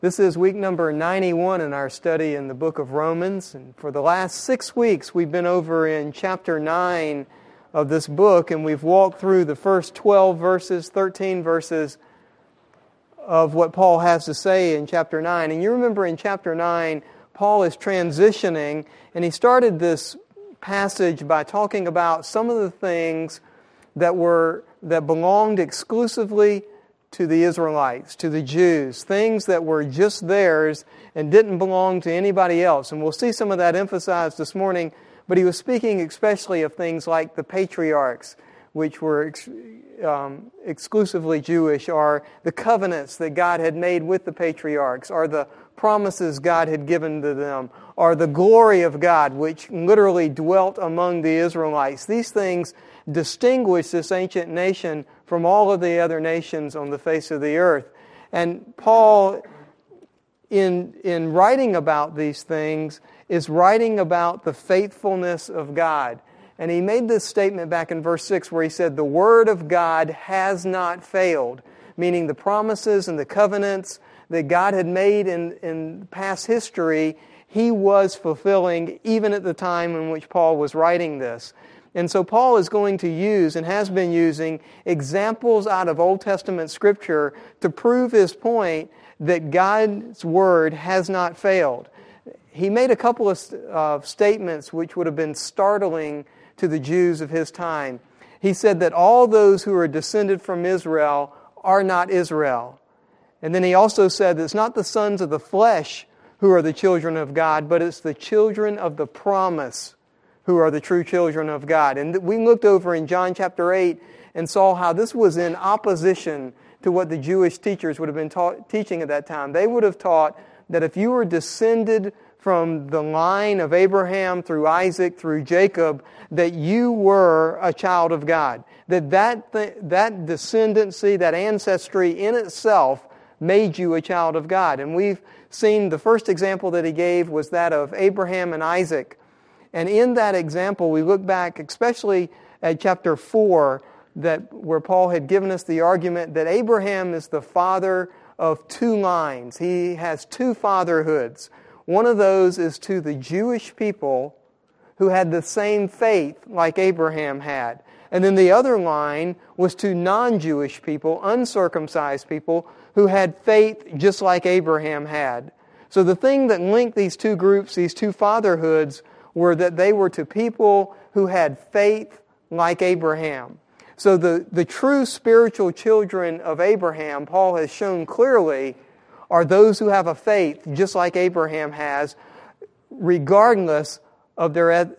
This is week number 91 in our study in the book of Romans. And for the last 6 weeks, we've been over in chapter 9 of this book, and we've walked through the first 12 verses, 13 verses of what Paul has to say in chapter 9. And you remember in chapter 9, Paul is transitioning, and he started this passage by talking about some of the things that belonged exclusively to the Israelites, to the Jews, things that were just theirs and didn't belong to anybody else. And we'll see some of that emphasized this morning, but he was speaking especially of things like the patriarchs, which were exclusively Jewish, or the covenants that God had made with the patriarchs, or the promises God had given to them, or the glory of God, which literally dwelt among the Israelites. These things distinguish this ancient nation from all of the other nations on the face of the earth. And Paul, in writing about these things, is writing about the faithfulness of God. And he made this statement back in verse 6 where he said, "The word of God has not failed," meaning the promises and the covenants that God had made in past history, he was fulfilling even at the time in which Paul was writing this. And so Paul is going to use, and has been using, examples out of Old Testament Scripture to prove his point that God's Word has not failed. He made a couple of statements which would have been startling to the Jews of his time. He said that all those who are descended from Israel are not Israel. And then he also said that it's not the sons of the flesh who are the children of God, but it's the children of the promise who are the true children of God. And we looked over in John chapter 8 and saw how this was in opposition to what the Jewish teachers would have been teaching at that time. They would have taught that if you were descended from the line of Abraham through Isaac, through Jacob, that you were a child of God. That descendancy, that ancestry in itself made you a child of God. And we've seen the first example that he gave was that of Abraham and Isaac. And in that example, we look back especially at chapter 4, where Paul had given us the argument that Abraham is the father of two lines. He has two fatherhoods. One of those is to the Jewish people who had the same faith like Abraham had. And then the other line was to non-Jewish people, uncircumcised people, who had faith just like Abraham had. So the thing that linked these two groups, these two fatherhoods, were that they were to people who had faith like Abraham. So the true spiritual children of Abraham, Paul has shown clearly, are those who have a faith just like Abraham has, regardless of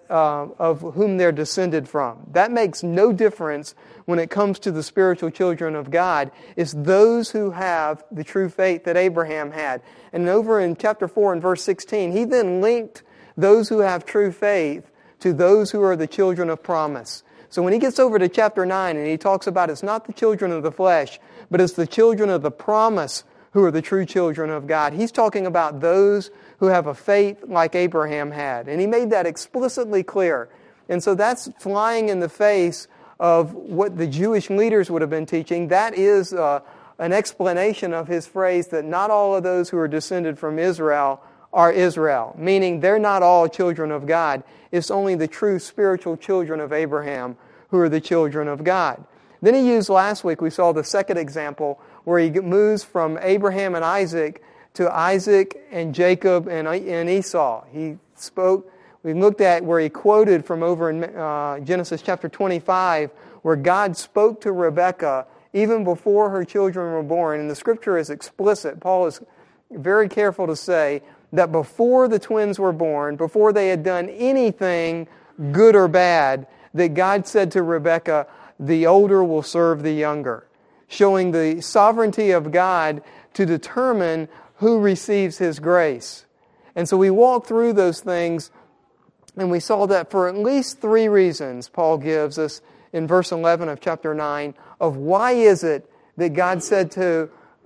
whom they're descended from. That makes no difference when it comes to the spiritual children of God. It's those who have the true faith that Abraham had. And over in chapter 4 and verse 16, he then linked those who have true faith to those who are the children of promise. So when he gets over to chapter 9 and he talks about it's not the children of the flesh, but it's the children of the promise who are the true children of God, he's talking about those who have a faith like Abraham had. And he made that explicitly clear. And so that's flying in the face of what the Jewish leaders would have been teaching. That is an explanation of his phrase that not all of those who are descended from Israel are Israel, meaning they're not all children of God. It's only the true spiritual children of Abraham who are the children of God. Then he used last week, we saw the second example, where he moves from Abraham and Isaac to Isaac and Jacob and Esau. We looked at where he quoted from over in Genesis chapter 25, where God spoke to Rebekah even before her children were born. And the scripture is explicit. Paul is very careful to say that before the twins were born, before they had done anything good or bad, that God said to Rebekah, "The older will serve the younger," showing the sovereignty of God to determine who receives His grace. And so we walked through those things, and we saw that for at least 3 reasons Paul gives us in verse 11 of chapter 9 of why is it that God said to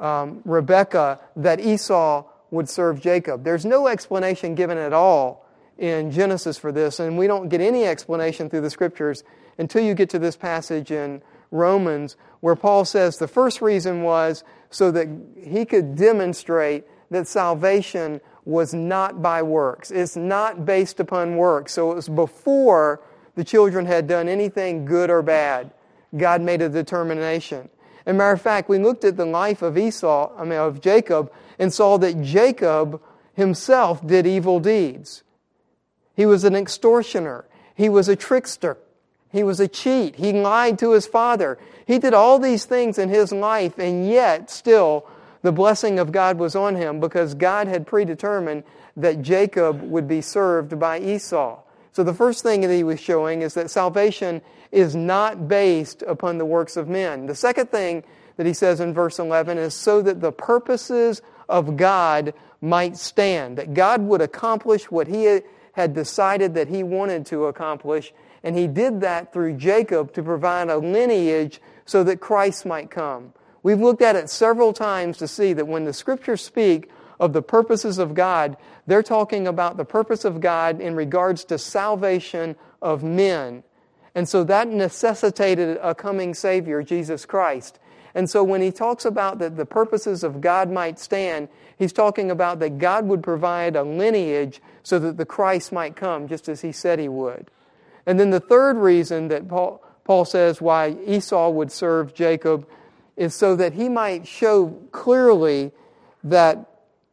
Rebekah that Esau would serve Jacob. There's no explanation given at all in Genesis for this, and we don't get any explanation through the Scriptures until you get to this passage in Romans, where Paul says the first reason was so that he could demonstrate that salvation was not by works. It's not based upon works. So it was before the children had done anything good or bad. God made a determination. As a matter of fact, we looked at the life of of Jacob, and saw that Jacob himself did evil deeds. He was an extortioner. He was a trickster. He was a cheat. He lied to his father. He did all these things in his life, and yet still the blessing of God was on him because God had predetermined that Jacob would be served by Esau. So the first thing that he was showing is that salvation is not based upon the works of men. The second thing that he says in verse 11 is so that the purposes of God might stand, that God would accomplish what he had decided that he wanted to accomplish, and he did that through Jacob to provide a lineage so that Christ might come. We've looked at it several times to see that when the Scriptures speak of the purposes of God, they're talking about the purpose of God in regards to salvation of men. And so that necessitated a coming Savior, Jesus Christ. And so when he talks about that the purposes of God might stand, he's talking about that God would provide a lineage so that the Christ might come, just as he said he would. And then the third reason that Paul says why Esau would serve Jacob is so that he might show clearly that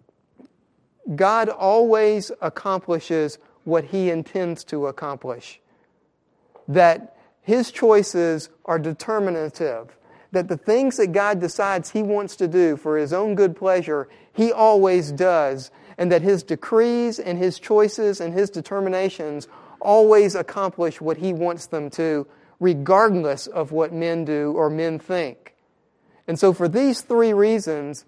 God always accomplishes what he intends to accomplish. That his choices are determinative. That the things that God decides he wants to do for his own good pleasure, he always does. And that his decrees and his choices and his determinations always accomplish what he wants them to, regardless of what men do or men think. And so for these three reasons,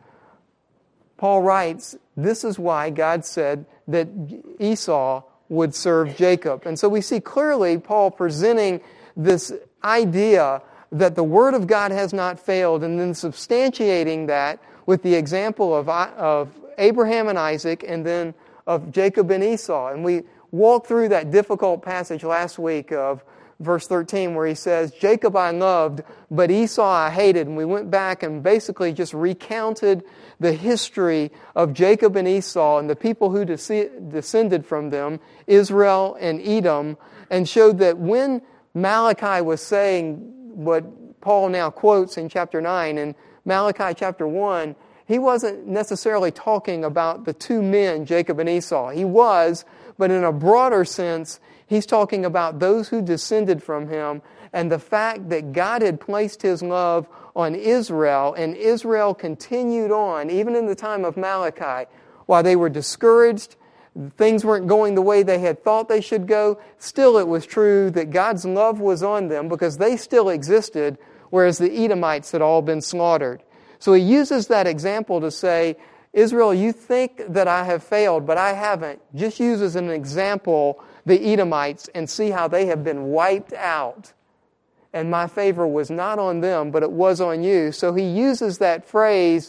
Paul writes, this is why God said that Esau would serve Jacob. And so we see clearly Paul presenting this idea that the Word of God has not failed, and then substantiating that with the example of Abraham and Isaac, and then of Jacob and Esau. And we walked through that difficult passage last week of verse 13 where he says, Jacob I loved, but Esau I hated. And we went back and basically just recounted the history of Jacob and Esau and the people who descended from them, Israel and Edom, and showed that when Malachi was saying what Paul now quotes in chapter 9, in Malachi chapter 1, he wasn't necessarily talking about the two men, Jacob and Esau. He was, but in a broader sense, he's talking about those who descended from him and the fact that God had placed his love on Israel, and Israel continued on, even in the time of Malachi, while they were discouraged, things weren't going the way they had thought they should go. Still, it was true that God's love was on them because they still existed, whereas the Edomites had all been slaughtered. So he uses that example to say, Israel, you think that I have failed, but I haven't. Just use as an example the Edomites and see how they have been wiped out. And my favor was not on them, but it was on you. So he uses that phrase,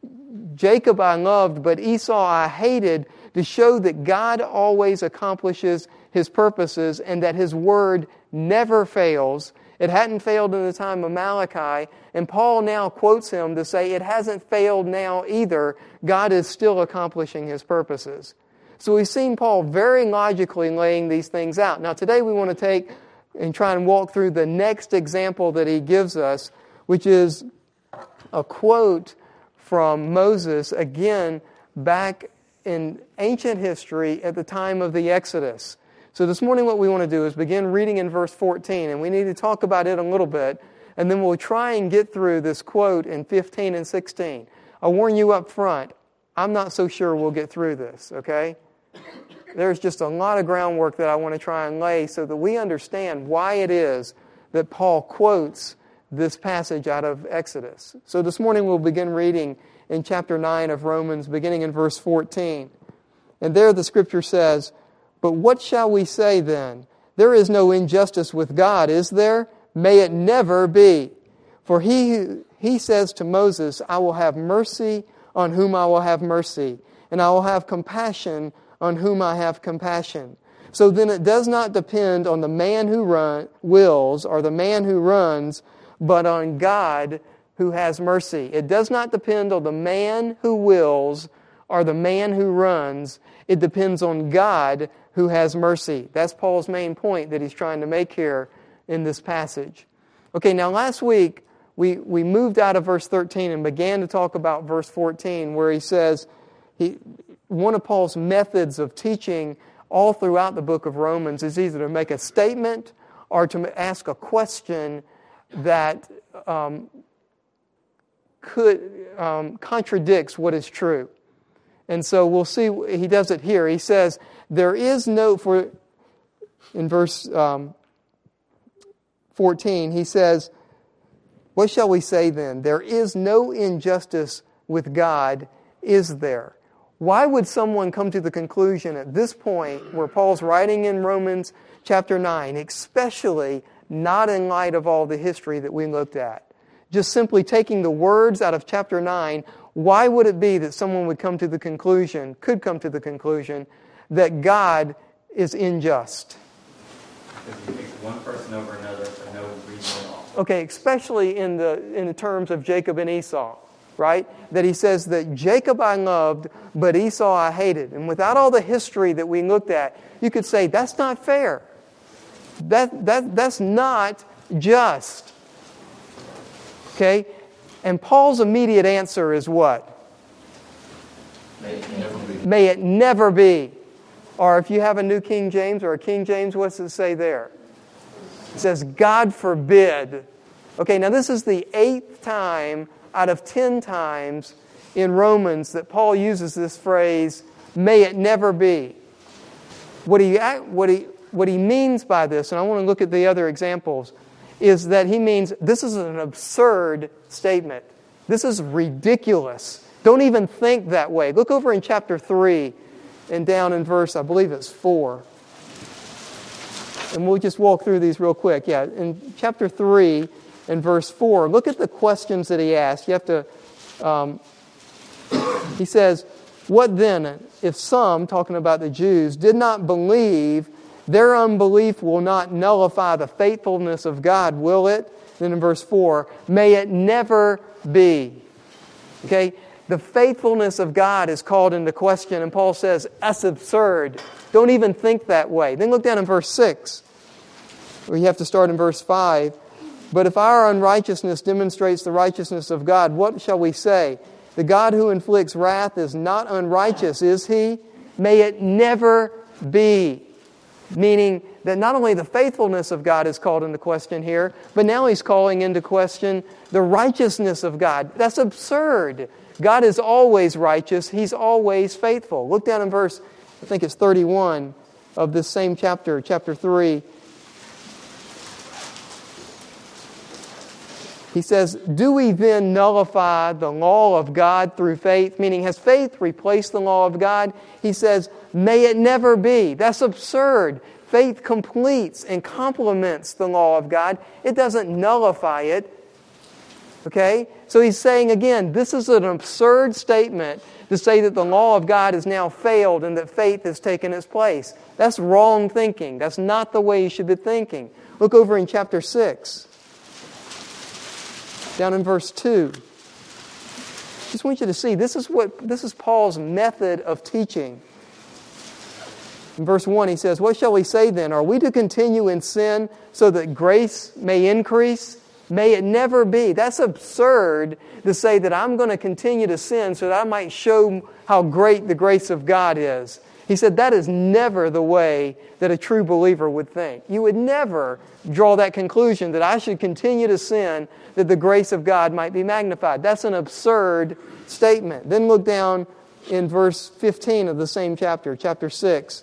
Jacob I loved, but Esau I hated, to show that God always accomplishes his purposes and that his word never fails. It hadn't failed in the time of Malachi, and Paul now quotes him to say it hasn't failed now either. God is still accomplishing his purposes. So we've seen Paul very logically laying these things out. Now today we want to take and try and walk through the next example that he gives us, which is a quote from Moses, again, back in ancient history at the time of the Exodus. So this morning what we want to do is begin reading in verse 14, and we need to talk about it a little bit, and then we'll try and get through this quote in 15 and 16. I'll warn you up front, I'm not so sure we'll get through this, okay? There's just a lot of groundwork that I want to try and lay so that we understand why it is that Paul quotes this passage out of Exodus. So this morning we'll begin reading in chapter 9 of Romans, beginning in verse 14. And there the Scripture says, "But what shall we say then? There is no injustice with God, is there? May it never be. For he says to Moses, I will have mercy on whom I will have mercy, and I will have compassion on whom I have compassion. So then it does not depend on the man who wills or the man who runs, but on God who has mercy." It does not depend on the man who wills or the man who runs. It depends on God who has mercy. That's Paul's main point that he's trying to make here in this passage. Okay, now last week we moved out of verse 13 and began to talk about verse 14, where he says, one of Paul's methods of teaching all throughout the book of Romans is either to make a statement or to ask a question that contradicts what is true. And so we'll see, he does it here. He says, there is no, in verse 14, he says, what shall we say then? There is no injustice with God, is there? Why would someone come to the conclusion at this point, where Paul's writing in Romans chapter 9, especially not in light of all the history that we looked at, just simply taking the words out of chapter 9, why would it be that someone would come to the conclusion, could come to the conclusion, that God is unjust? Because he picks one person over another for no reason at all. Okay, especially in the terms of Jacob and Esau, right? That he says that Jacob I loved, but Esau I hated. And without all the history that we looked at, you could say that's not fair. That's not just. Okay? And Paul's immediate answer is what? May it never be. May it never be. Or if you have a New King James or a King James, what's it say there? It says, God forbid. Okay, now this is the 8th time out of 10 times in Romans that Paul uses this phrase, may it never be. What he means by this, and I want to look at the other examples, is that he means this is an absurd statement. This is ridiculous. Don't even think that way. Look over in chapter 3 and down in verse, I believe it's 4. And we'll just walk through these real quick. Yeah, in chapter 3 and verse 4, look at the questions that he asked. You have to, he says, what then if some, talking about the Jews, did not believe, their unbelief will not nullify the faithfulness of God, will it? Then in verse 4, may it never be. Okay? The faithfulness of God is called into question, and Paul says, that's absurd. Don't even think that way. Then look down in verse 6, where you have to start in verse 5. But if our unrighteousness demonstrates the righteousness of God, what shall we say? The God who inflicts wrath is not unrighteous, is He? May it never be. Meaning that not only the faithfulness of God is called into question here, but now he's calling into question the righteousness of God. That's absurd. God is always righteous. He's always faithful. Look down in verse, I think it's 31 of this same chapter, chapter 3. He says, do we then nullify the law of God through faith? Meaning, has faith replaced the law of God? He says, may it never be. That's absurd. Faith completes and complements the law of God. It doesn't nullify it. Okay? So he's saying again, this is an absurd statement to say that the law of God has now failed and that faith has taken its place. That's wrong thinking. That's not the way you should be thinking. Look over in chapter 6. Down in verse 2. Just want you to see, this is Paul's method of teaching. In verse 1 he says, what shall we say then? Are we to continue in sin so that grace may increase? May it never be. That's absurd to say that I'm going to continue to sin so that I might show how great the grace of God is. He said that is never the way that a true believer would think. You would never draw that conclusion that I should continue to sin that the grace of God might be magnified. That's an absurd statement. Then look down in verse 15 of the same chapter, chapter 6.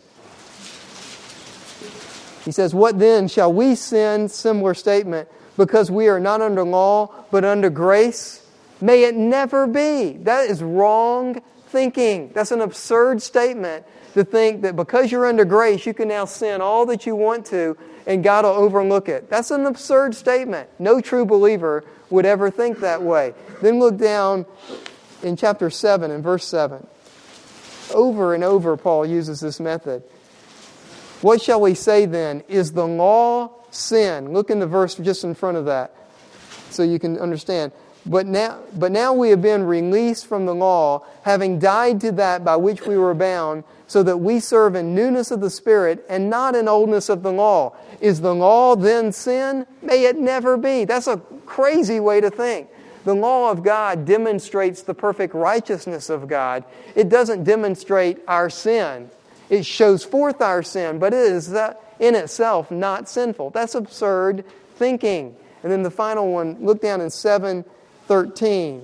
He says, what then? Shall we sin? Similar statement. Because we are not under law, but under grace? May it never be. That is wrong thinking. That's an absurd statement to think that because you're under grace, you can now sin all that you want to and God will overlook it. That's an absurd statement. No true believer would ever think that way. Then look down in chapter 7 and verse 7. Over and over, Paul uses this method. What shall we say then? Is the law sin? Look in the verse just in front of that so you can understand. But now we have been released from the law, having died to that by which we were bound, so that we serve in newness of the Spirit and not in oldness of the law. Is the law then sin? May it never be. That's a crazy way to think. The law of God demonstrates the perfect righteousness of God. It doesn't demonstrate our sin. It shows forth our sin, but it is in itself not sinful. That's absurd thinking. And then the final one, look down in 7:13,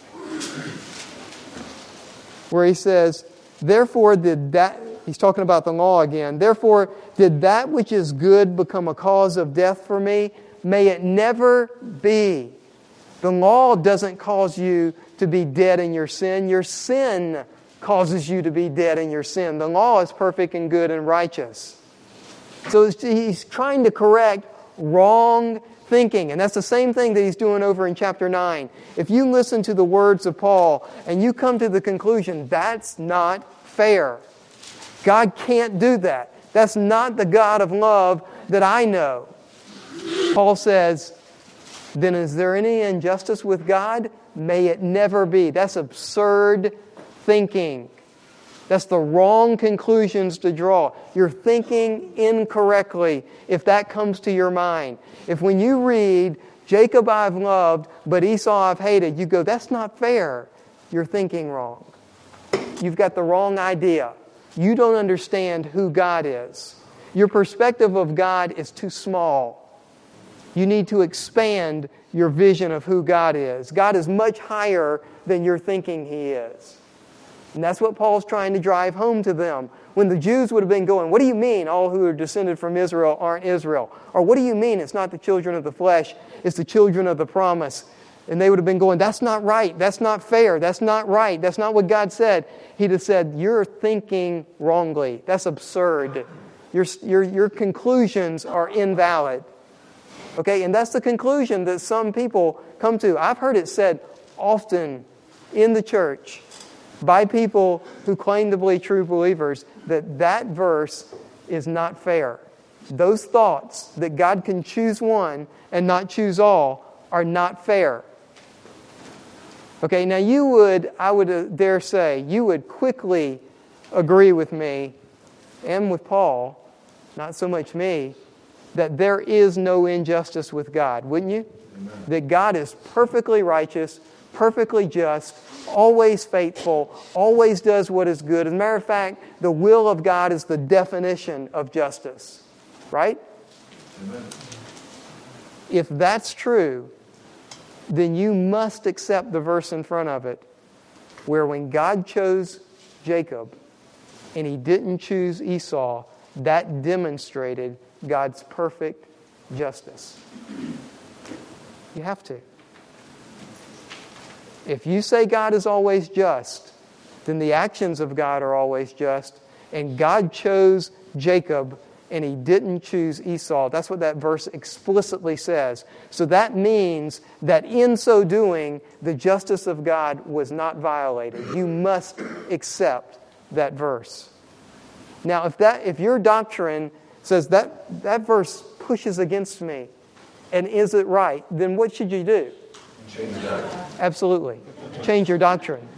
where he says, therefore did that, he's talking about the law again, therefore did that which is good become a cause of death for me? May it never be. The law doesn't cause you to be dead in your sin. Your sin causes you to be dead in your sin. The law is perfect and good and righteous. So he's trying to correct wrong thinking. And that's the same thing that he's doing over in chapter 9. If you listen to the words of Paul and you come to the conclusion, that's not fair. God can't do that. That's not the God of love that I know. Paul says, then is there any injustice with God? May it never be. That's absurd thinking. That's the wrong conclusions to draw. You're thinking incorrectly if that comes to your mind. If when you read, Jacob I've loved, but Esau I've hated, you go, that's not fair. You're thinking wrong. You've got the wrong idea. You don't understand who God is. Your perspective of God is too small. You need to expand your vision of who God is. God is much higher than you're thinking He is. And that's what Paul's trying to drive home to them. When the Jews would have been going, what do you mean all who are descended from Israel aren't Israel? Or what do you mean it's not the children of the flesh, it's the children of the promise? And they would have been going, that's not right, that's not fair, that's not right, that's not what God said. He'd have said, you're thinking wrongly. That's absurd. Your conclusions are invalid. Okay, and that's the conclusion that some people come to. I've heard it said often in the church by people who claim to be true believers that verse is not fair. Those thoughts that God can choose one and not choose all are not fair. Okay, now I would dare say, you would quickly agree with me and with Paul, not so much me, that there is no injustice with God, wouldn't you? Amen. That God is perfectly righteous, perfectly just, always faithful, always does what is good. As a matter of fact, the will of God is the definition of justice. Right? Amen. If that's true, then you must accept the verse in front of it, where when God chose Jacob and He didn't choose Esau, that demonstrated God's perfect justice. You have to. If you say God is always just, then the actions of God are always just, and God chose Jacob and He didn't choose Esau. That's what that verse explicitly says. So that means that in so doing, the justice of God was not violated. You must accept that verse. Now, if your doctrine says that verse pushes against me, and is it right, then what should you do? Change your doctrine. Absolutely. Change your doctrine.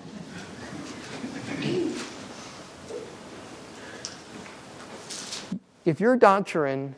If your doctrine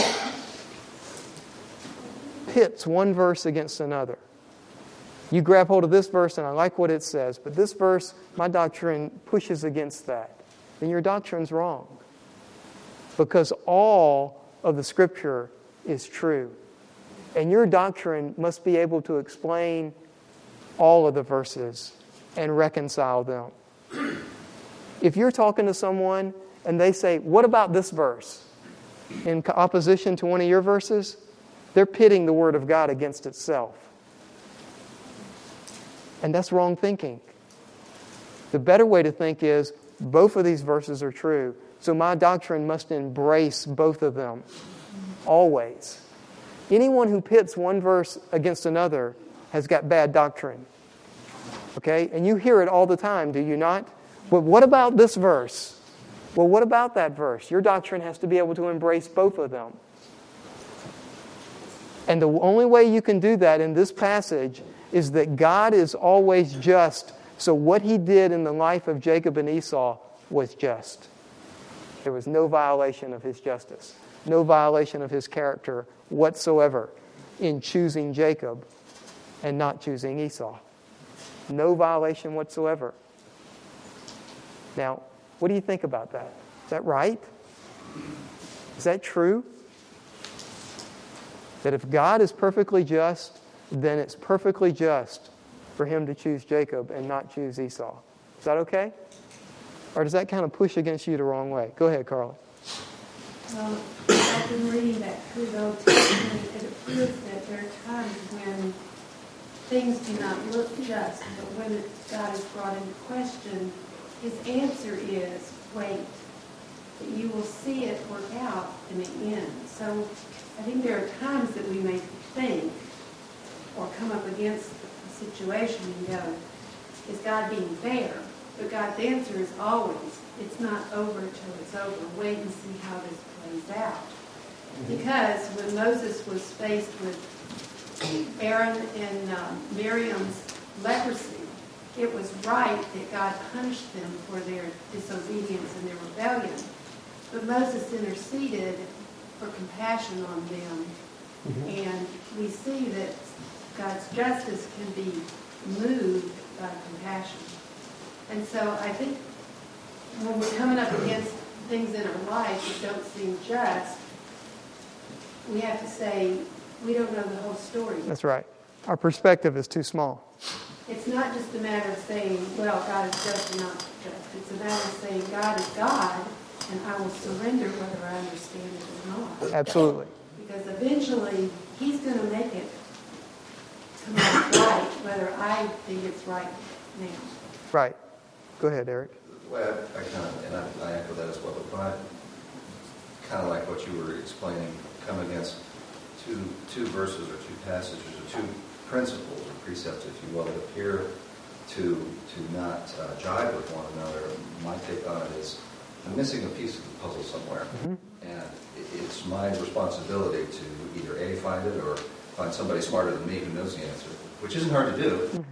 pits one verse against another, you grab hold of this verse and I like what it says, but this verse, my doctrine pushes against that, then your doctrine's wrong. Because all of the Scripture is true. And your doctrine must be able to explain all of the verses and reconcile them. If you're talking to someone and they say, what about this verse? In opposition to one of your verses, they're pitting the Word of God against itself. And that's wrong thinking. The better way to think is, both of these verses are true, so my doctrine must embrace both of them. Always. Anyone who pits one verse against another has got bad doctrine. Okay? And you hear it all the time, do you not? But what about this verse? Well, what about that verse? Your doctrine has to be able to embrace both of them. And the only way you can do that in this passage is that God is always just. So what he did in the life of Jacob and Esau was just. There was no violation of his justice, no violation of his character whatsoever in choosing Jacob and not choosing Esau. No violation whatsoever. Now, what do you think about that? Is that right? Is that true? That if God is perfectly just, then it's perfectly just for him to choose Jacob and not choose Esau. Is that okay? Or does that kind of push against you the wrong way? Go ahead, Carla. Well, I've been reading that through the Old Testament. It appears that there are times when things do not look just, but when God is brought into question, his answer is, wait, that you will see it work out in the end. So I think there are times that we may think or come up against a situation and go, is God being fair? But God's answer is always, it's not over till it's over. Wait and see how this plays out. Because when Moses was faced with Aaron and Miriam's leprosy, it was right that God punished them for their disobedience and their rebellion. But Moses interceded for compassion on them. And we see that God's justice can be moved by compassion. And so I think when we're coming up against things in our life that don't seem just, we have to say, we don't know the whole story. That's right. Our perspective is too small. It's not just a matter of saying, well, God is just and not just. It's a matter of saying, God is God, and I will surrender whether I understand it or not. Absolutely. Because eventually, he's going to make it come out right, whether I think it's right now. Right. Go ahead, Eric. Well, I kind of, and I echo that as well, but I kind of like what you were explaining, come against two verses or two passages or two principles or precepts, if you will, that appear to not jive with one another. My take on it is I'm missing a piece of the puzzle somewhere. And it's my responsibility to either A, find it, or find somebody smarter than me who knows the answer, which isn't hard to do,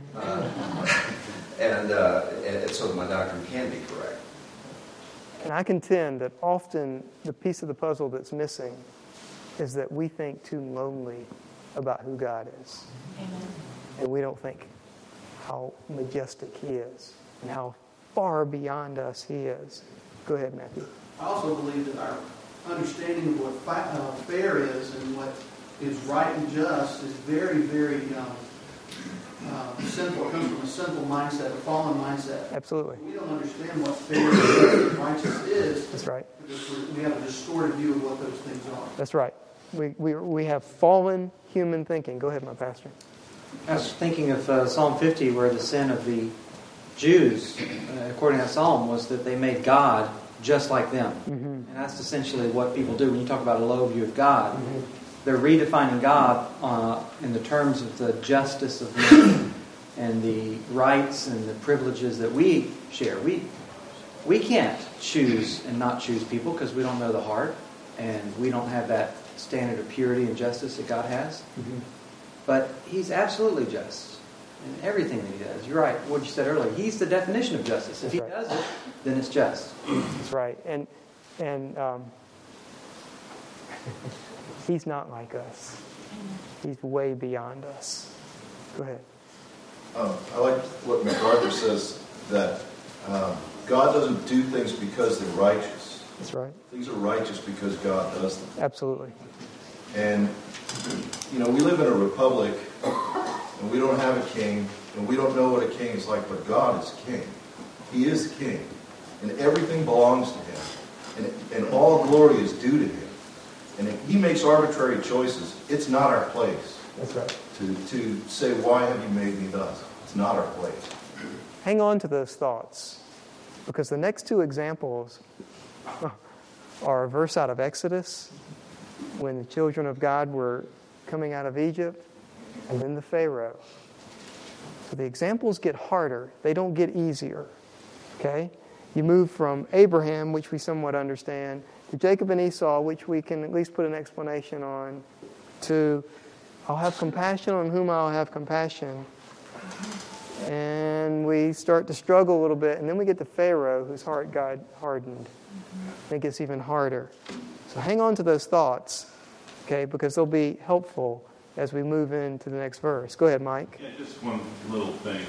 and so that my doctrine can be correct. And I contend that often the piece of the puzzle that's missing is that we think too lonely about who God is. Amen. And we don't think how majestic he is and how far beyond us he is. Go ahead, Matthew. I also believe that our understanding of what fair is and what is right and just is very, very sinful. It comes from a sinful mindset, a fallen mindset. Absolutely. We don't understand what fair and righteous is. That's right. Because we have a distorted view of what those things are. That's right. We have fallen human thinking. Go ahead, my pastor. I was thinking of Psalm 50, where the sin of the Jews, according to that psalm, was that they made God just like them. And that's essentially what people do when you talk about a low view of God. They're redefining God in the terms of the justice of men and the rights and the privileges that we share. We can't choose and not choose people because we don't know the heart, and we don't have that standard of purity and justice that God has. But he's absolutely just in everything that he does. You're right, what you said earlier. He's the definition of justice. If he does it, then it's just. That's right. And he's not like us. He's way beyond us. Go ahead. I like what MacArthur says, that God doesn't do things because they're righteous. That's right. Things are righteous because God does them. Absolutely. And, we live in a republic, and we don't have a king, and we don't know what a king is like, but God is king. He is king. And everything belongs to him. And all glory is due to him. And if he makes arbitrary choices, it's not our place. That's right. To say, why have you made me thus? It's not our place. Hang on to those thoughts, because the next two examples are a verse out of Exodus, when the children of God were coming out of Egypt, and then the Pharaoh. So the examples get harder. They don't get easier. Okay? You move from Abraham, which we somewhat understand, to Jacob and Esau, which we can at least put an explanation on, to I'll have compassion on whom I'll have compassion, And we start to struggle a little bit, and then we get to Pharaoh, whose heart God hardened. And it gets even harder. So hang on to those thoughts, okay, because they'll be helpful as we move into the next verse. Go ahead, Mike. Yeah, just one little thing.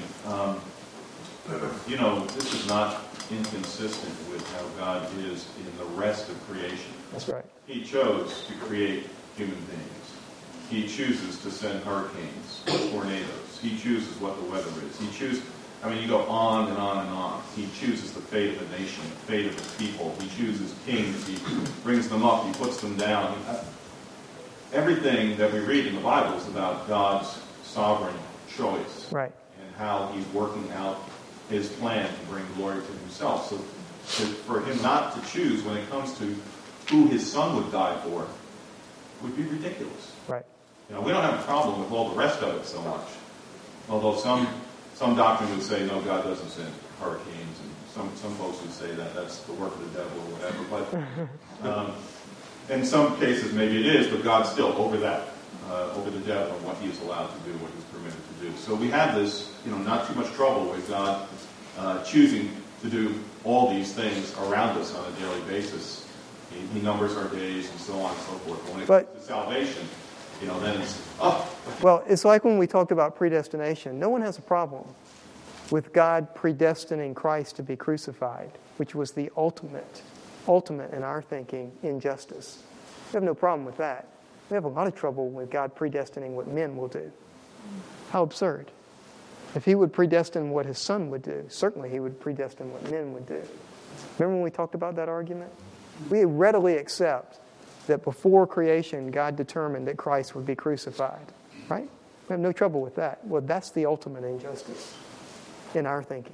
This is not inconsistent with how God is in the rest of creation. That's right. He chose to create human beings. He chooses to send hurricanes, tornadoes. He chooses what the weather is. You go on and on and on. He chooses the fate of a nation, the fate of the people. He chooses kings. He brings them up. He puts them down. Everything that we read in the Bible is about God's sovereign choice. Right. And how he's working out his plan to bring glory to himself. So for him not to choose when it comes to who his son would die for would be ridiculous. Right. We don't have a problem with all the rest of it so much. Although some doctrine would say, no, God doesn't send hurricanes, and some folks would say that that's the work of the devil or whatever. But in some cases, maybe it is, but God's still over that, over the devil and what he is allowed to do, what he's permitted to do. So we have this, not too much trouble with God choosing to do all these things around us on a daily basis. He numbers our days and so on and so forth. When it comes to salvation, then it's, Well, it's like when we talked about predestination. No one has a problem with God predestining Christ to be crucified, which was the ultimate in our thinking, injustice. We have no problem with that. We have a lot of trouble with God predestining what men will do. How absurd. If he would predestine what his son would do, certainly he would predestine what men would do. Remember when we talked about that argument? We readily accept that before creation, God determined that Christ would be crucified. Right? We have no trouble with that. Well, that's the ultimate injustice in our thinking.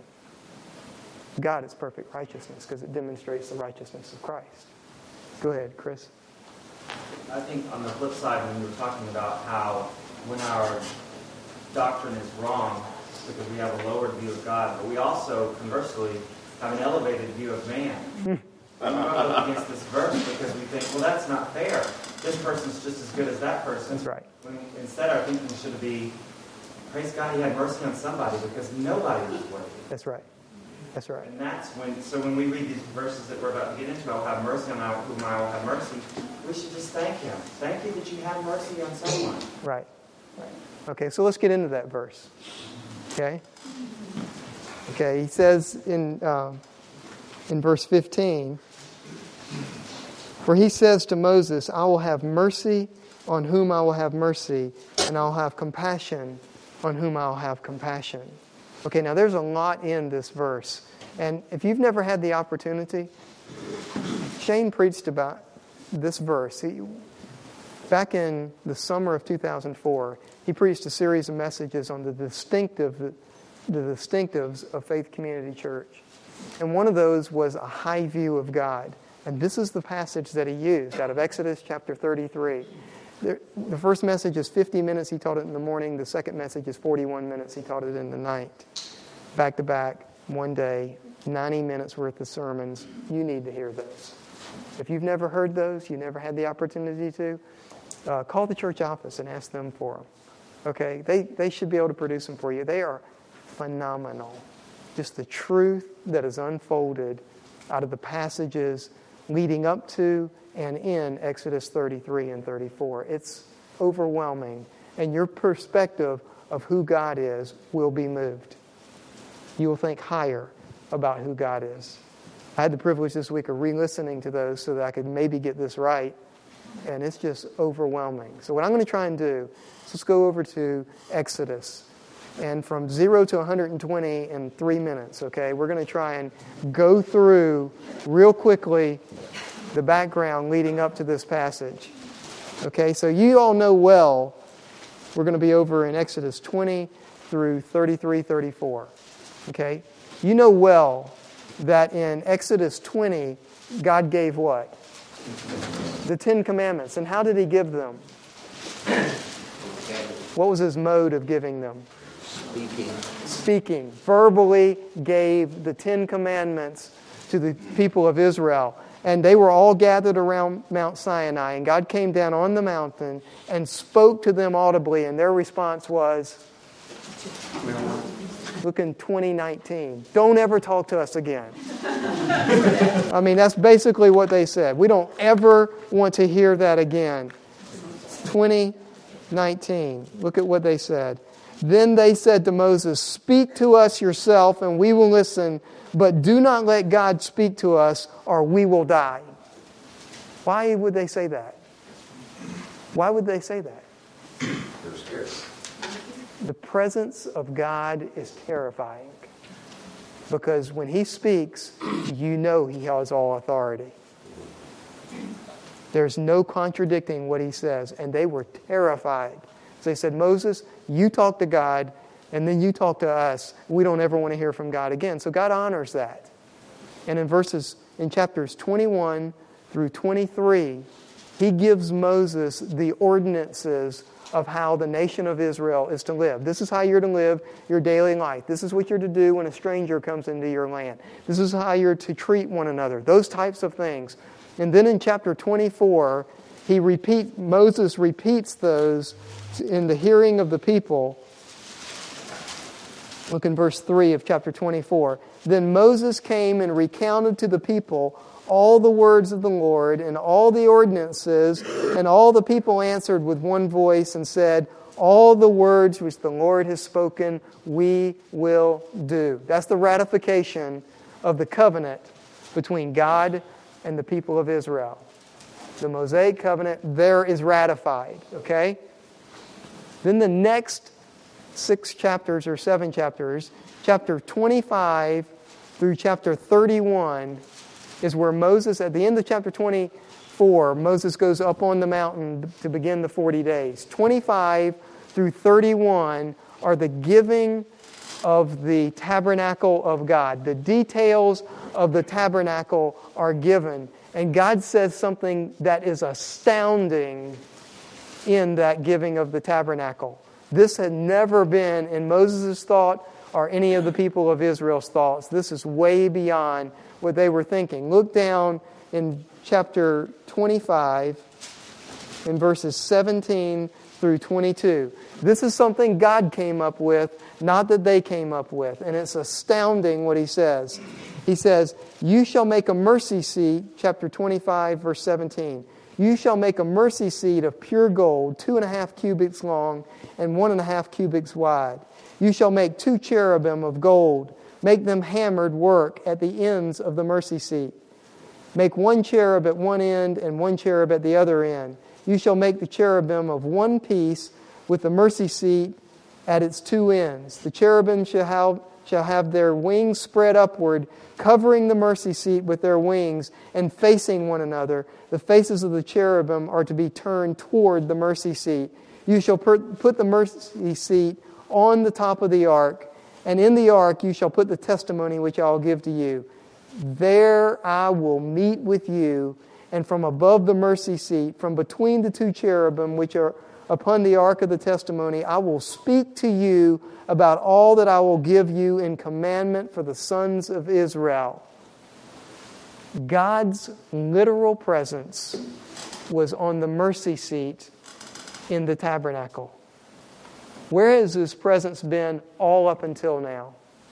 God is perfect righteousness because it demonstrates the righteousness of Christ. Go ahead, Chris. I think on the flip side, when you were talking about how when our doctrine is wrong, because we have a lowered view of God, but we also, conversely, have an elevated view of man. We go against this verse because we think, well, that's not fair. This person's just as good as that person. That's right. When instead, our thinking should be, praise God, he had mercy on somebody because nobody was worthy. That's right. That's right. And that's when we read these verses that we're about to get into, I will have mercy on whom I will have mercy, we should just thank him. Thank you that you have mercy on someone. Right. Okay, so let's get into that verse. Okay? Okay, he says in verse 15, for he says to Moses, I will have mercy on whom I will have mercy, and I'll have compassion on whom I'll have compassion. Okay, now there's a lot in this verse. And if you've never had the opportunity, Shane preached about this verse. Back in the summer of 2004, he preached a series of messages on the distinctives of Faith Community Church. And one of those was a high view of God. And this is the passage that he used out of Exodus chapter 33. The first message is 50 minutes, he taught it in the morning. The second message is 41 minutes, he taught it in the night. Back to back, one day, 90 minutes worth of sermons. You need to hear those. If you've never heard those, you never had the opportunity to, call the church office and ask them for them. Okay? They should be able to produce them for you. They are phenomenal. Just the truth that is unfolded out of the passages leading up to and in Exodus 33 and 34. It's overwhelming. And your perspective of who God is will be moved. You will think higher about who God is. I had the privilege this week of re-listening to those so that I could maybe get this right. And it's just overwhelming. So what I'm going to try and do is let's go over to Exodus. And from 0 to 120 in 3 minutes, okay? We're going to try and go through real quickly the background leading up to this passage. Okay, so you all know well, we're going to be over in Exodus 20 through 33, 34. Okay? You know well that in Exodus 20, God gave what? The 10 Commandments. And how did he give them? What was his mode of giving them? Speaking. Verbally gave the 10 Commandments to the people of Israel. And they were all gathered around Mount Sinai. And God came down on the mountain and spoke to them audibly. And their response was, We don't want Look in 2019. Don't ever talk to us again. I mean, that's basically what they said. We don't ever want to hear that again. 2019. Look at what they said. Then they said to Moses, "Speak to us yourself, and we will listen, but do not let God speak to us, or we will die." Why would they say that? Why would they say that? They're scared. The presence of God is terrifying. Because when He speaks, you know He has all authority. There's no contradicting what He says. And they were terrified. So they said, "Moses, you talk to God, and then you talk to us. We don't ever want to hear from God again." So God honors that. And in chapters 21 through 23, He gives Moses the ordinances of how the nation of Israel is to live. This is how you're to live your daily life. This is what you're to do when a stranger comes into your land. This is how you're to treat one another. Those types of things. And then in chapter 24, Moses repeats those in the hearing of the people. Look in verse 3 of chapter 24. Then Moses came and recounted to the people all the words of the Lord and all the ordinances, and all the people answered with one voice and said, "All the words which the Lord has spoken, we will do." That's the ratification of the covenant between God and the people of Israel. The Mosaic covenant there is ratified, okay? Then the next 6 chapters or 7 chapters, chapter 25 through chapter 31, is where Moses, at the end of chapter 24, Moses goes up on the mountain to begin the 40 days. 25 through 31 are the giving of the tabernacle of God. The details of the tabernacle are given. And God says something that is astounding in that giving of the tabernacle. This had never been in Moses' thought or any of the people of Israel's thoughts. This is way beyond what they were thinking. Look down in chapter 25 in verses 17 through 22. This is something God came up with, not that they came up with. And it's astounding what He says. He says, "You shall make a mercy seat," chapter 25, verse 17. "You shall make a mercy seat of pure gold, 2.5 cubits long and 1.5 cubits wide. You shall make 2 cherubim of gold. Make them hammered work at the ends of the mercy seat. Make 1 cherub at one end and 1 cherub at the other end. You shall make the cherubim of one piece with the mercy seat at its 2 ends. The cherubim shall have their wings spread upward, covering the mercy seat with their wings and facing one another. The faces of the cherubim are to be turned toward the mercy seat. You shall put the mercy seat on the top of the ark, and in the ark you shall put the testimony which I will give to you. There I will meet with you, and from above the mercy seat, from between the 2 cherubim which are upon the ark of the testimony, I will speak to you about all that I will give you in commandment for the sons of Israel." God's literal presence was on the mercy seat in the tabernacle. Where has His presence been all up until now?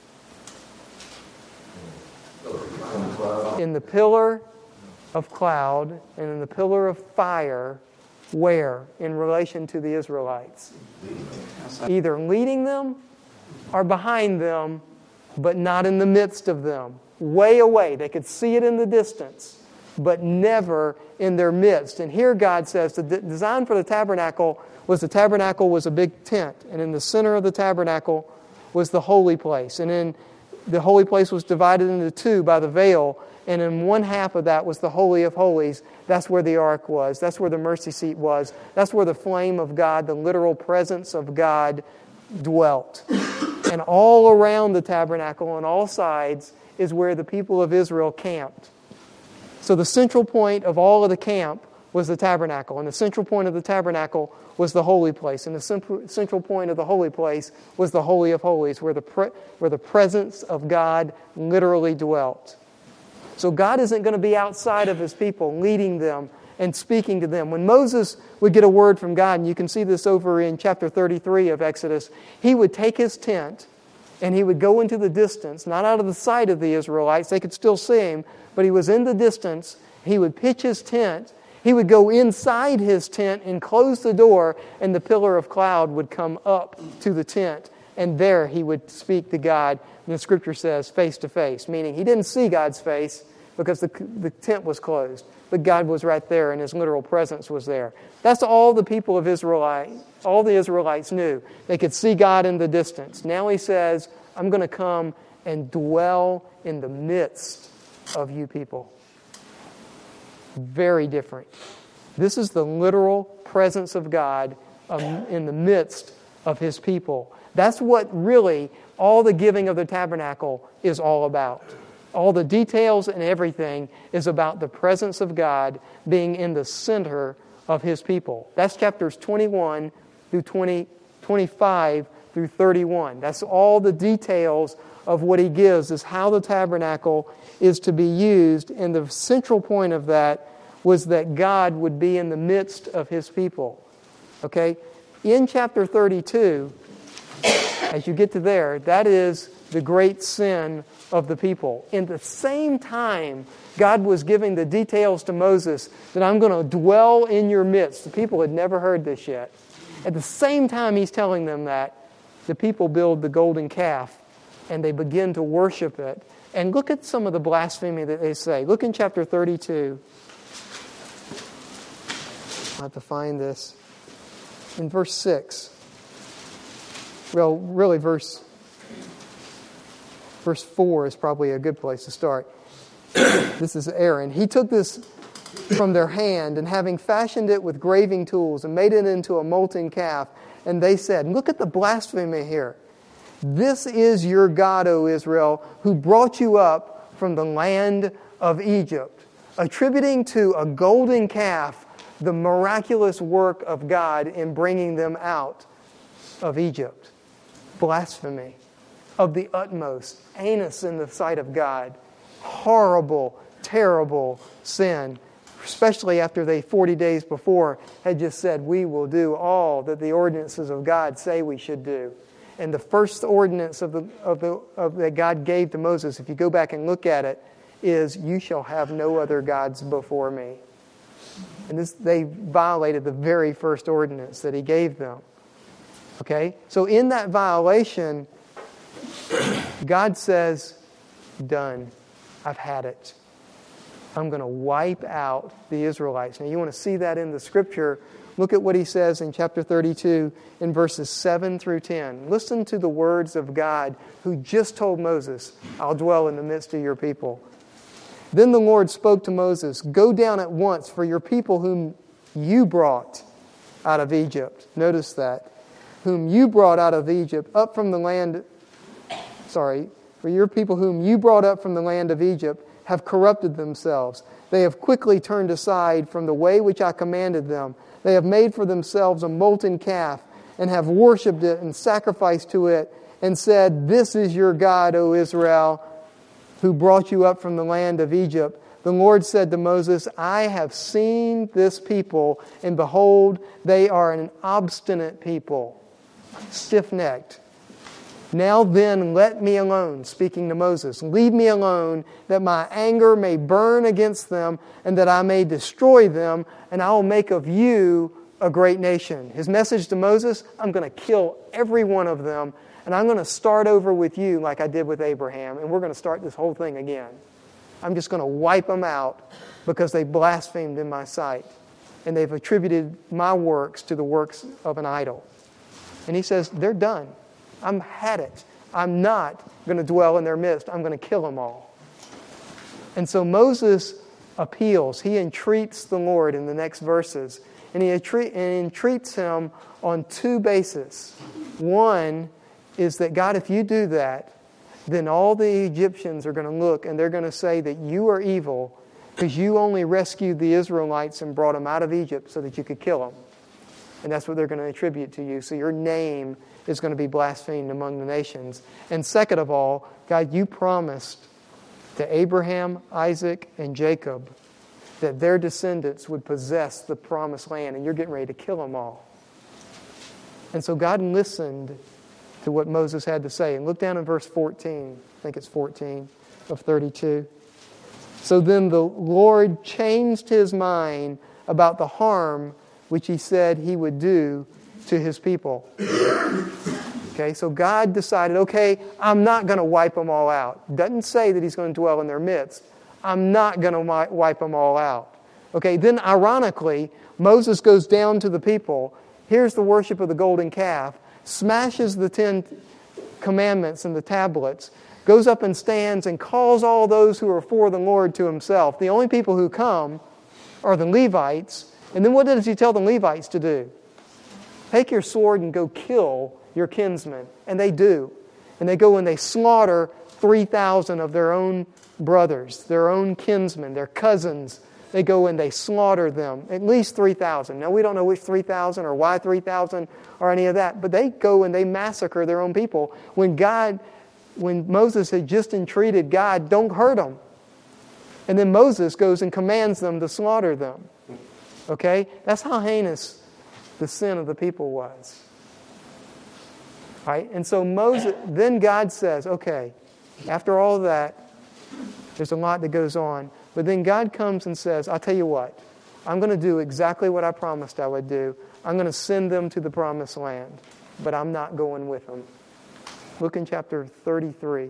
In the pillar of cloud and in the pillar of fire. Where? In relation to the Israelites. Either leading them or behind them, but not in the midst of them. Way away. They could see it in the distance, but never in their midst. And here God says the design for the tabernacle was a big tent. And in the center of the tabernacle was the holy place. And then the holy place was divided into 2 by the veil. And in one half of that was the Holy of Holies. That's where the ark was. That's where the mercy seat was. That's where the flame of God, the literal presence of God, dwelt. And all around the tabernacle on all sides is where the people of Israel camped. So the central point of all of the camp was the tabernacle. And the central point of the tabernacle was the holy place. And the central point of the holy place was the Holy of Holies, where the presence of God literally dwelt. So God isn't going to be outside of His people, leading them and speaking to them. When Moses would get a word from God, and you can see this over in chapter 33 of Exodus, he would take his tent and he would go into the distance, not out of the sight of the Israelites. They could still see him, but he was in the distance. He would pitch his tent. He would go inside his tent and close the door, and the pillar of cloud would come up to the tent. And there he would speak to God, and the Scripture says, face to face, meaning he didn't see God's face because the tent was closed. But God was right there, and His literal presence was there. That's all the people of Israel, all the Israelites knew. They could see God in the distance. Now He says, I'm going to come and dwell in the midst of you people. Very different. This is the literal presence of God in the midst of His people. That's what really all the giving of the tabernacle is all about. All the details and everything is about the presence of God being in the center of His people. That's chapters 21 through 25 through 31. That's all the details of what He gives, is how the tabernacle is to be used. And the central point of that was that God would be in the midst of His people. Okay? In chapter 32, as you get to there, that is the great sin of the people. In the same time, God was giving the details to Moses that I'm going to dwell in your midst. The people had never heard this yet. At the same time He's telling them that, the people build the golden calf and they begin to worship it. And look at some of the blasphemy that they say. Look in chapter 32. I'll have to find this. In verse 6. Well, really verse 4 is probably a good place to start. This is Aaron. He took this from their hand, and having fashioned it with graving tools and made it into a molten calf, and they said, look at the blasphemy here. This is your God, O Israel, who brought you up from the land of Egypt, attributing to a golden calf the miraculous work of God in bringing them out of Egypt. Blasphemy of the utmost, heinous in the sight of God. Horrible, terrible sin, especially after they 40 days before had just said, we will do all that the ordinances of God say we should do. And the first ordinance that God gave to Moses, if you go back and look at it, is, you shall have no other gods before me. And they violated the very first ordinance that He gave them. Okay? So in that violation, God says, done. I've had it. I'm going to wipe out the Israelites. Now you want to see that in the Scripture. Look at what He says in chapter 32 in verses 7 through 10. Listen to the words of God who just told Moses, I'll dwell in the midst of your people. Then the Lord spoke to Moses, go down at once, for your people whom you brought out of Egypt. Notice that. Whom you brought out of Egypt, up from the land... For your people whom you brought up from the land of Egypt have corrupted themselves. They have quickly turned aside from the way which I commanded them. They have made for themselves a molten calf and have worshipped it and sacrificed to it and said, this is your God, O Israel, who brought you up from the land of Egypt. The Lord said to Moses, I have seen this people, and behold, they are an obstinate people, stiff-necked. Now then, let me alone, speaking to Moses. Leave me alone, that my anger may burn against them, and that I may destroy them, and I will make of you a great nation. His message to Moses, I'm going to kill every one of them, and I'm going to start over with you like I did with Abraham, and we're going to start this whole thing again. I'm just going to wipe them out because they blasphemed in my sight, and they've attributed my works to the works of an idol. And He says, they're done. I'm had it. I'm not going to dwell in their midst. I'm going to kill them all. And so Moses appeals. He entreats the Lord in the next verses. And he entreats Him on two bases. One is that, God, if you do that, then all the Egyptians are going to look and they're going to say that you are evil because you only rescued the Israelites and brought them out of Egypt so that you could kill them. And that's what they're going to attribute to you. So your name is going to be blasphemed among the nations. And second of all, God, you promised to Abraham, Isaac, and Jacob that their descendants would possess the promised land, and you're getting ready to kill them all. And so God listened to what Moses had to say. And look down in verse 14. I think it's 14 of 32. So then the Lord changed his mind about the harm which he said he would do to his people. Okay, so God decided, okay, I'm not going to wipe them all out. Doesn't say that he's going to dwell in their midst. I'm not going to wipe them all out. Okay, then ironically, Moses goes down to the people, here's the worship of the golden calf, smashes the 10 commandments and the tablets, goes up and stands and calls all those who are for the Lord to himself. The only people who come are the Levites. And then what does he tell the Levites to do? Take your sword and go kill your kinsmen. And they do. And they go and they slaughter 3,000 of their own brothers, their own kinsmen, their cousins. They go and they slaughter them, at least 3,000. Now, we don't know which 3,000 or why 3,000 or any of that, but they go and they massacre their own people. When Moses had just entreated God, don't hurt them. And then Moses goes and commands them to slaughter them. Okay? That's how heinous the sin of the people was. Right? And so then God says, okay, after all of that, there's a lot that goes on. But then God comes and says, I'll tell you what, I'm going to do exactly what I promised I would do. I'm going to send them to the promised land, but I'm not going with them. Look in chapter 33.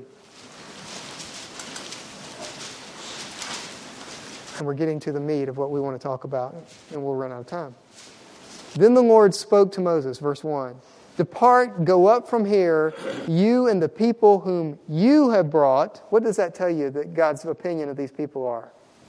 And we're getting to the meat of what we want to talk about, and we'll run out of time. Then the Lord spoke to Moses, verse 1. Depart, go up from here, you and the people whom you have brought. What does that tell you that God's opinion of these people are?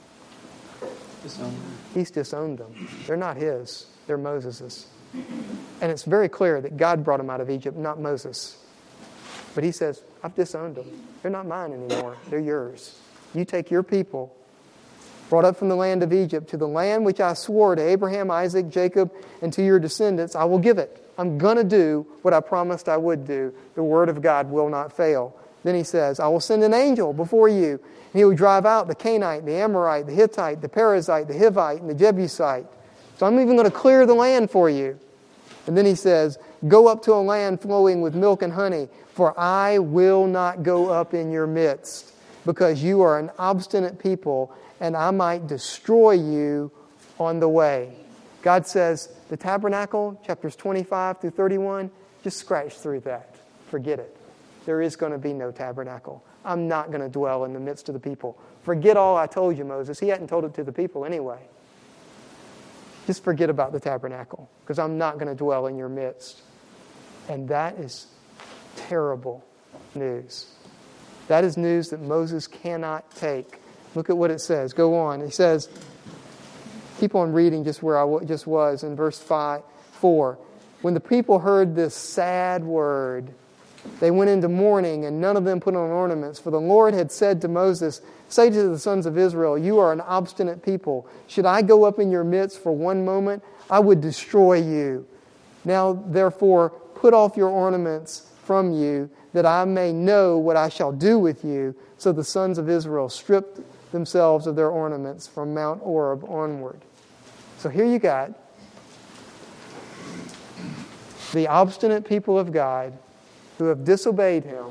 He's disowned them. They're not his. They're Moses's. And it's very clear that God brought them out of Egypt, not Moses. But he says, I've disowned them. They're not mine anymore. They're yours. You take your people, brought up from the land of Egypt, to the land which I swore to Abraham, Isaac, Jacob, and to your descendants, I will give it. I'm going to do what I promised I would do. The word of God will not fail. Then he says, I will send an angel before you, and he will drive out the Canaanite, the Amorite, the Hittite, the Perizzite, the Hivite, and the Jebusite. So I'm even going to clear the land for you. And then he says, go up to a land flowing with milk and honey, for I will not go up in your midst, because you are an obstinate people, and I might destroy you on the way. God says, the tabernacle, chapters 25 through 31, just scratch through that. Forget it. There is going to be no tabernacle. I'm not going to dwell in the midst of the people. Forget all I told you, Moses. He hadn't told it to the people anyway. Just forget about the tabernacle, because I'm not going to dwell in your midst. And that is terrible news. That is news that Moses cannot take. Look at what it says. Go on. He says, keep on reading just where I just was in verse 4. When the people heard this sad word, they went into mourning, and none of them put on ornaments. For the Lord had said to Moses, say to the sons of Israel, you are an obstinate people. Should I go up in your midst for one moment? I would destroy you. Now, therefore, put off your ornaments from you, that I may know what I shall do with you. So the sons of Israel stripped themselves of their ornaments from Mount Oreb onward. So here you got the obstinate people of God who have disobeyed him,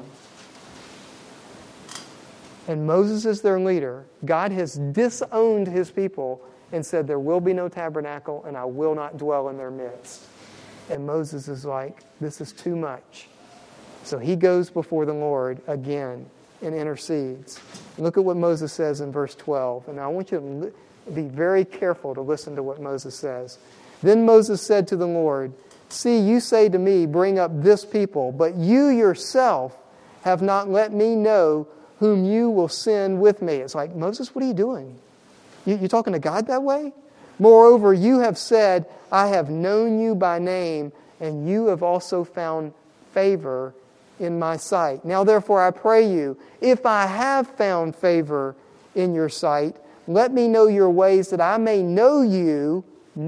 and Moses is their leader. God has disowned his people and said there will be no tabernacle and I will not dwell in their midst. And Moses is like, this is too much. So he goes before the Lord again and intercedes. Look at what Moses says in verse 12. And I want you to be very careful to listen to what Moses says. Then Moses said to the Lord, see, you say to me, bring up this people, but you yourself have not let me know whom you will send with me. It's like, Moses, what are you doing? You talking to God that way? Moreover, you have said, I have known you by name, and you have also found favor in my sight. Now therefore I pray you, if I have found favor in your sight, let me know your ways that I may know you,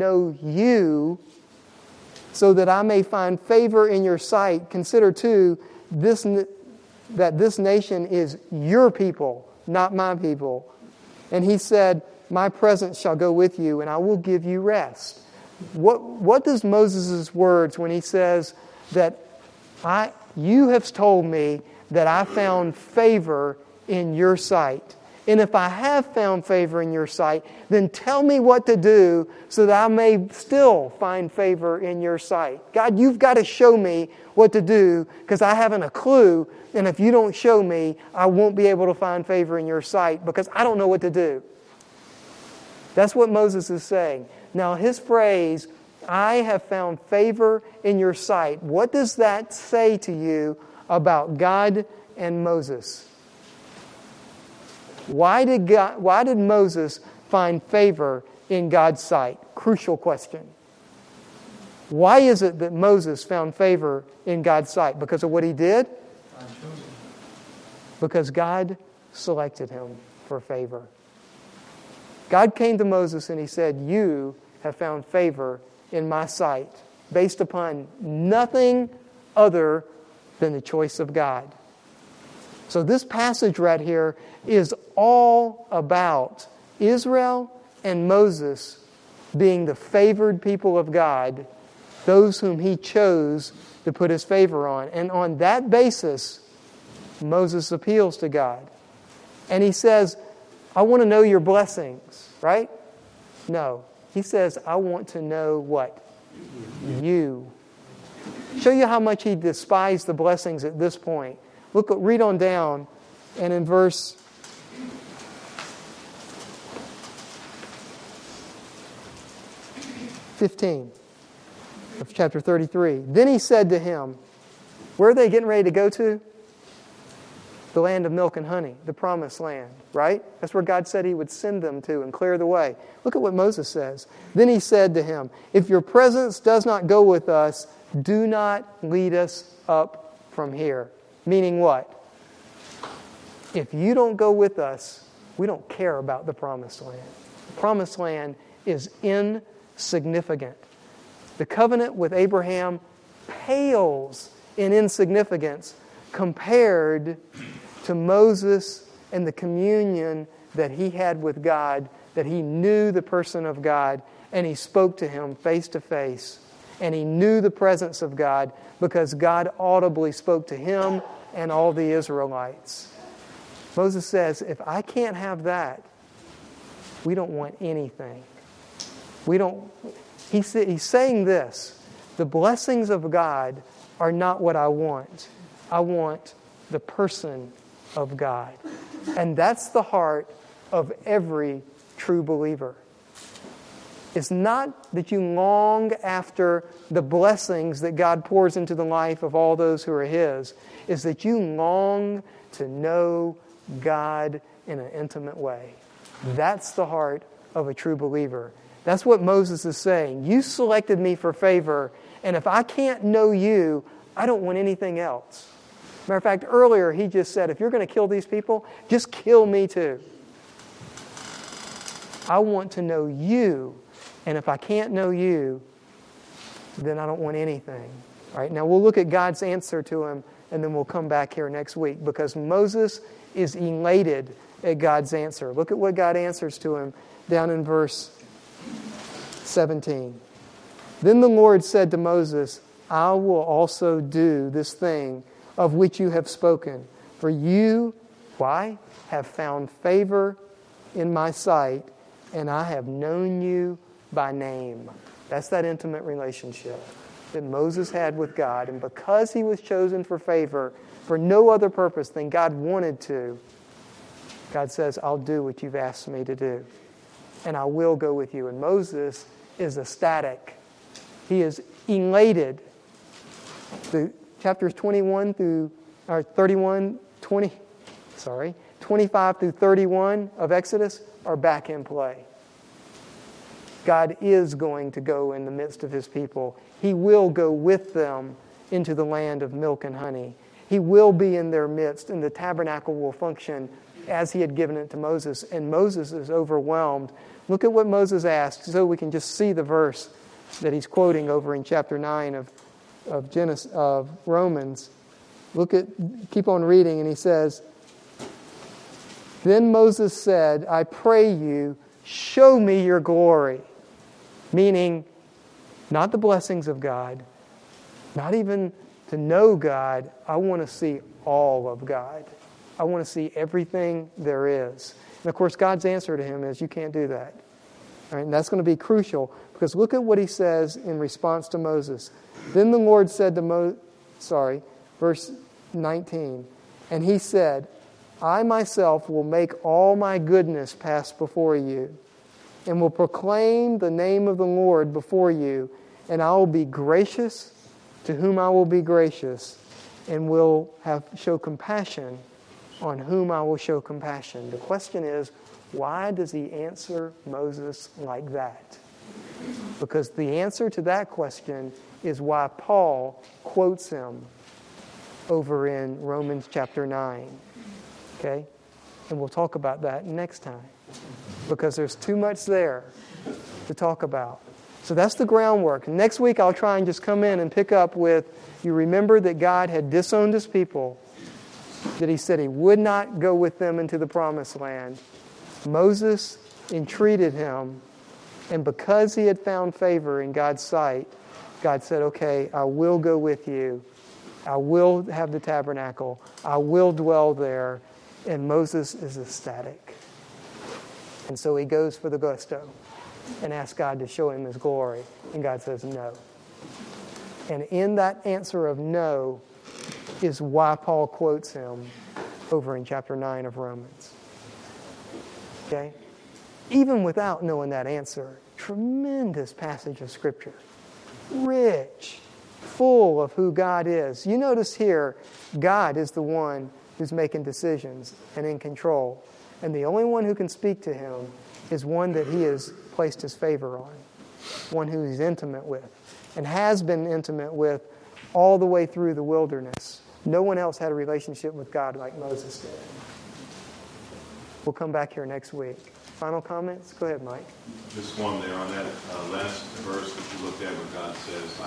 so that I may find favor in your sight. Consider too that this nation is your people, not my people. And he said, my presence shall go with you, and I will give you rest. What does Moses' words when he says that you have told me that I found favor in your sight? And if I have found favor in your sight, then tell me what to do so that I may still find favor in your sight. God, you've got to show me what to do because I haven't a clue. And if you don't show me, I won't be able to find favor in your sight because I don't know what to do. That's what Moses is saying. Now, his phrase, I have found favor in your sight, what does that say to you about God and Moses? Why did Moses find favor in God's sight? Crucial question. Why is it that Moses found favor in God's sight? Because of what he did? Because God selected him for favor. God came to Moses and he said, you have found favor in my sight based upon nothing other than the choice of God. So this passage right here is all about Israel and Moses being the favored people of God, those whom he chose to put his favor on. And on that basis, Moses appeals to God. And he says, I want to know your blessings, right? No. He says, I want to know what? You. Show you how much he despised the blessings at this point. Read on down, and in verse 15 of chapter 33. Then he said to him, where are they getting ready to go to? The land of milk and honey, the promised land, right? That's where God said he would send them to and clear the way. Look at what Moses says. Then he said to him, if your presence does not go with us, do not lead us up from here. Meaning what? If you don't go with us, we don't care about the promised land. The promised land is insignificant. The covenant with Abraham pales in insignificance compared to Moses and the communion that he had with God, that he knew the person of God, and he spoke to him face to face. And he knew the presence of God because God audibly spoke to him and all the Israelites. Moses says, if I can't have that, we don't want anything. He's saying this, the blessings of God are not what I want. I want the person of God. And that's the heart of every true believer. It's not that you long after the blessings that God pours into the life of all those who are His. It's that you long to know God in an intimate way. That's the heart of a true believer. That's what Moses is saying. You selected me for favor, and if I can't know you, I don't want anything else. Matter of fact, earlier he just said, if you're going to kill these people, just kill me too. I want to know you, and if I can't know you, then I don't want anything. All right, now we'll look at God's answer to him, and then we'll come back here next week, because Moses is elated at God's answer. Look at what God answers to him down in verse 17. Then the Lord said to Moses, I will also do this thing of which you have spoken. For you, why? Have found favor in my sight, and I have known you by name. That's that intimate relationship that Moses had with God. And because he was chosen for favor, for no other purpose than God wanted to, God says, I'll do what you've asked me to do. And I will go with you. And Moses is ecstatic. He is elated. The chapters 25 through 31 of Exodus are back in play. God is going to go in the midst of His people. He will go with them into the land of milk and honey. He will be in their midst, and the tabernacle will function as He had given it to Moses. And Moses is overwhelmed. Look at what Moses asked, so we can just see the verse that he's quoting over in chapter 9 of Romans. Keep on reading, and he says, Then Moses said, I pray you, show me your glory. Meaning, not the blessings of God, not even to know God. I want to see all of God. I want to see everything there is. And of course, God's answer to him is, you can't do that. All right, and that's going to be crucial, because look at what he says in response to Moses. Then the Lord said to verse 19, and he said, I myself will make all my goodness pass before you, and will proclaim the name of the Lord before you, and I will be gracious to whom I will be gracious, and will show compassion on whom I will show compassion. The question is, why does he answer Moses like that? Because the answer to that question is why Paul quotes him over in Romans chapter 9. Okay? And we'll talk about that next time, because there's too much there to talk about. So that's the groundwork. Next week I'll try and just come in and pick up with, you remember that God had disowned his people, that he said he would not go with them into the promised land. Moses entreated him, and because he had found favor in God's sight, God said, okay, I will go with you. I will have the tabernacle. I will dwell there. And Moses is ecstatic. And so he goes for the gusto and asks God to show him his glory. And God says no. And in that answer of no is why Paul quotes him over in chapter 9 of Romans. Okay? Even without knowing that answer, tremendous passage of Scripture. Rich, full of who God is. You notice here, God is the one who's making decisions and in control. And the only one who can speak to him is one that he has placed his favor on. One who he's intimate with and has been intimate with all the way through the wilderness. No one else had a relationship with God like Moses did. We'll come back here next week. Final comments? Go ahead, Mike. Just one there on that last verse that you looked at where God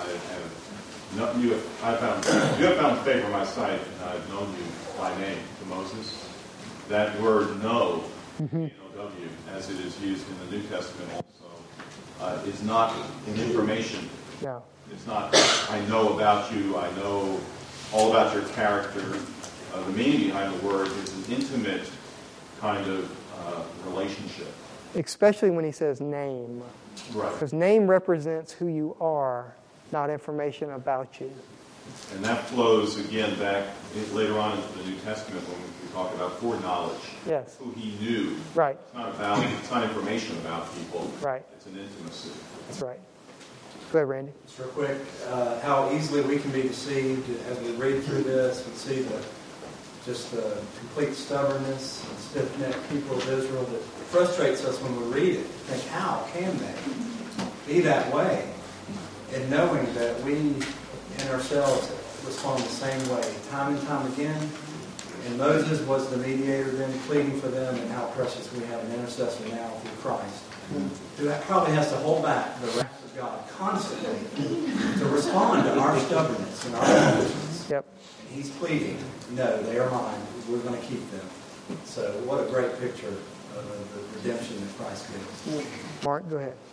says, you have found favor in my sight, and I have known you by name, to Moses. That word know, N-O-W, as it is used in the New Testament also, is not an information. No. It's not, I know about you, I know all about your character. The meaning behind the word is an intimate kind of relationship. Especially when he says name. Right. Because name represents who you are, not information about you. And that flows again back later on into the New Testament when we talk about foreknowledge. Yes. Who he knew. Right. It's not information about people. Right. It's an intimacy. That's right. Go ahead, Randy. Just real quick, how easily we can be deceived as we read through this and see the complete stubbornness and stiff-necked people of Israel that frustrates us when we read it. Think, how can they be that way? And knowing that we and ourselves respond the same way, time and time again. And Moses was the mediator then, pleading for them, and how precious we have an intercessor now through Christ, who probably has to hold back the wrath of God constantly to respond to our stubbornness and our foolishness. Yep. And he's pleading, no, they are mine. We're going to keep them. So what a great picture of the redemption that Christ gives. Mark, go ahead.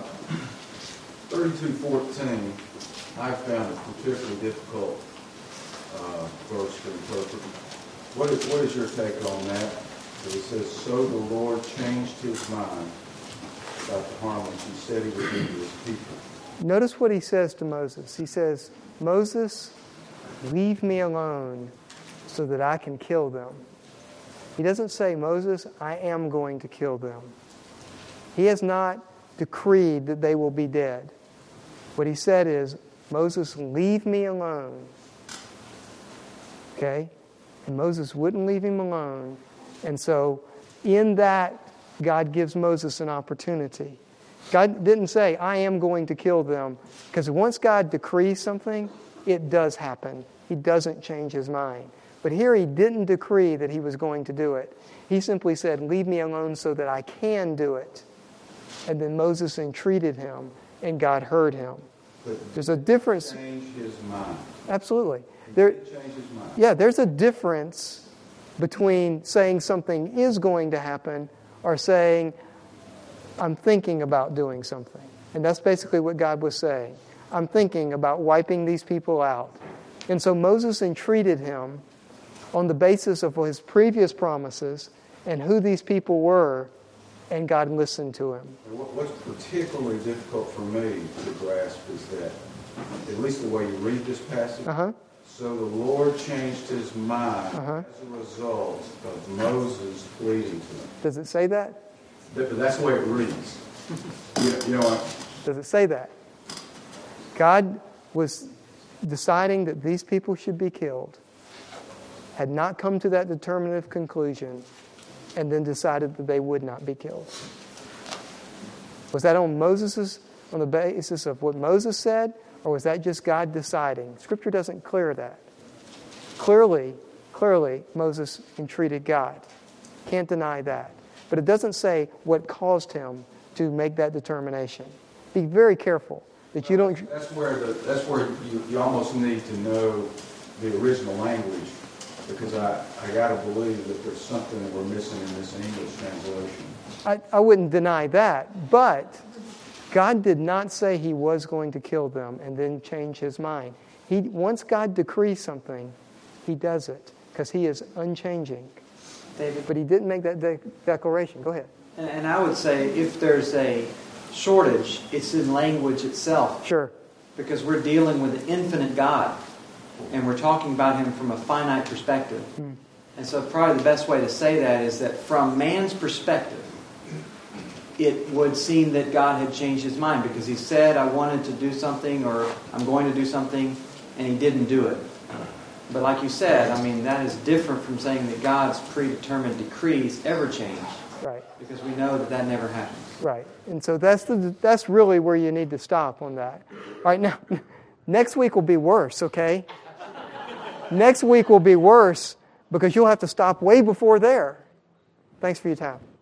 32:14, I found a particularly difficult verse to interpret. What is your take on that? It says, so the Lord changed his mind about the harm which he said he would do to his people. Notice what he says to Moses. He says, Moses, leave me alone so that I can kill them. He doesn't say, Moses, I am going to kill them. He has not decreed that they will be dead. What he said is, Moses, leave me alone. Okay? And Moses wouldn't leave him alone. And so, in that, God gives Moses an opportunity. God didn't say, I am going to kill them. Because once God decrees something, it does happen. He doesn't change his mind. But here he didn't decree that he was going to do it. He simply said, leave me alone so that I can do it. And then Moses entreated him, and God heard him. There's a difference. Change his mind. Absolutely. Change his mind. Yeah, there's a difference between saying something is going to happen or saying, I'm thinking about doing something. And that's basically what God was saying. I'm thinking about wiping these people out. And so Moses entreated him on the basis of his previous promises and who these people were, and God listened to him. What's particularly difficult for me to grasp is that, at least the way you read this passage, so the Lord changed his mind as a result of Moses pleading to him. Does it say that? But that's the way it reads. You know what? Does it say that? God was deciding that these people should be killed, had not come to that determinative conclusion, and then decided that they would not be killed. Was that on the basis of what Moses said, or was that just God deciding? Scripture doesn't clear that. Clearly, Moses entreated God. Can't deny that. But it doesn't say what caused him to make that determination. Be very careful that you don't... That's where you almost need to know the original language, because I got to believe that there's something that we're missing in this English translation. I wouldn't deny that, but God did not say he was going to kill them and then change his mind. Once God decrees something, he does it, because he is unchanging. David? But he didn't make that declaration. Go ahead. And I would say if there's a shortage, it's in language itself. Sure. Because we're dealing with an infinite God, and we're talking about him from a finite perspective. And so probably the best way to say that is that from man's perspective, it would seem that God had changed his mind, because he said, I wanted to do something, or I'm going to do something, and he didn't do it. But like you said, I mean, that is different from saying that God's predetermined decrees ever change. Right. Because we know that never happens. Right. And so that's really where you need to stop on that. All right, now, next week will be worse, okay? Next week will be worse because you'll have to stop way before there. Thanks for your time.